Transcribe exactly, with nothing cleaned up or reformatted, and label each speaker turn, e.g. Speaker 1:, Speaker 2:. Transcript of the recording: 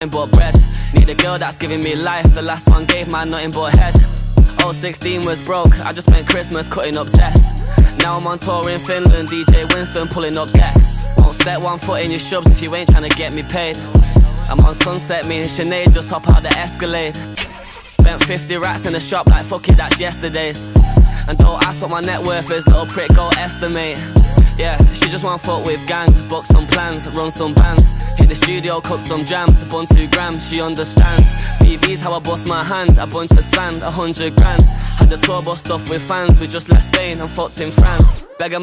Speaker 1: but bread. Need a girl that's giving me life. The last one gave man nothing but head. oh sixteen was broke, I just spent Christmas cutting up zest. Now I'm on tour in Finland, D J Winston pulling up decks. Won't step one foot in your shubs if you ain't trying to get me paid. I'm on Sunset, me and Sinead just hop out the Escalade. Spent fifty rats in the shop like fuck it, that's yesterday's. And don't ask what my net worth is, little prick, go estimate. Yeah, she just want fuck with gang, book some plans, run some bands. Hit the studio, cook some jams, bun two grams, she understands. V V's how I bust my hand, a bunch of sand, a hundred grand. Had the tour bus stuff with fans, we just left Spain and fucked in France. Beggar